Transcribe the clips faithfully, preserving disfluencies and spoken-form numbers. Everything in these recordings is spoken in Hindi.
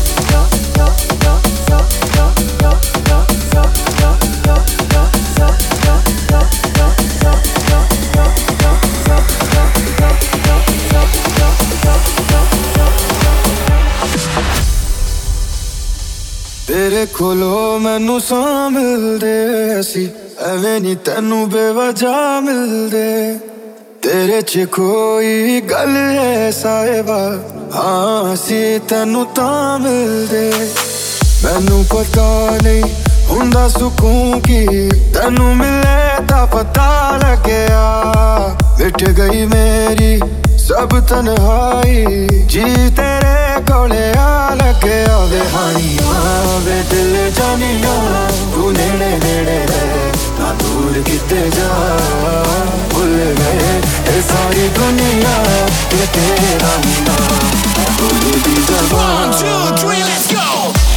तेरे कोलो मैनू सा मिलदे सी, एवें नी तैनू बेवजह मिलदे। तेरे च कोई गल है साहिबा, हाँ सी तैनू तां मिलदे। मैनू पता नहीं हुंदा सुकून की, तैनू मिले तां पता लग्या। मिट गई मेरी सब तन्हाई, जी तेरे कोले आ लग्या। वे हानिया वे दिल जानिया, तू नेड़े नेड़े रहे ना दूर किते जा। भुल गए ये सारी दुनिया के तेरा नाम, भूल दी ज़बान। One, two, three, let's go!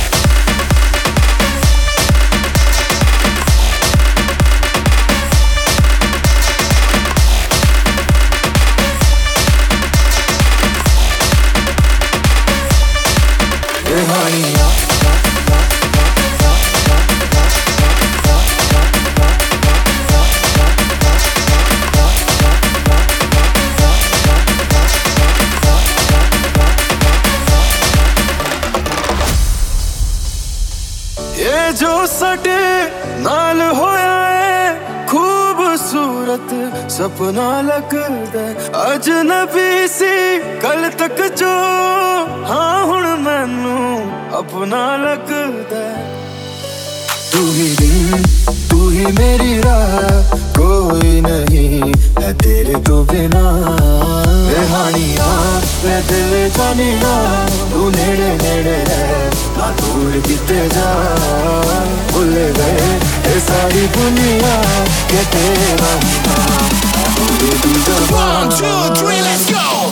ये जो साडे नाल होया है खूबसूरत सपना लगदा, अजनबी सी कल तक जो, हाँ हुण मैनू अपना लगदा। तू ही दिन तू ही मेरी राह, कोई नहीं है तेरे तो बिना। वे हानिया वे दिल जानिया, तू नेड़े नेड़े रहे ना दूर किते जा। भूल गए ये सारी दुनिया के तेरा नाम, भूल दी ज़बान। One, two, three, let's go!